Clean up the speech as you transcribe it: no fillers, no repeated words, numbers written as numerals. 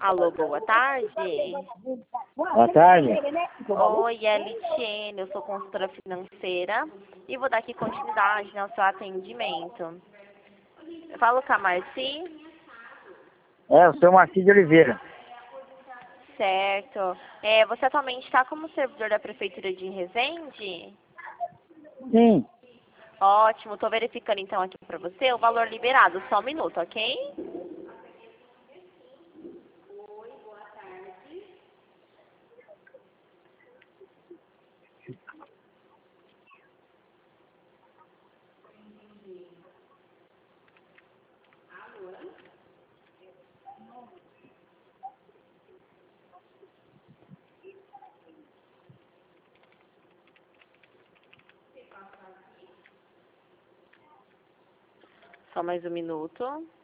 Alô, boa tarde. Boa tarde. Oi, Elitiene, eu sou consultora financeira e vou dar aqui continuidade ao seu atendimento. Eu falo com a Marci, Eu sou Marci de Oliveira. certo. Você atualmente está como servidor da Prefeitura de Resende? Sim. Ótimo, estou verificando então aqui para você o valor liberado, só um minuto, ok? Só mais um minuto.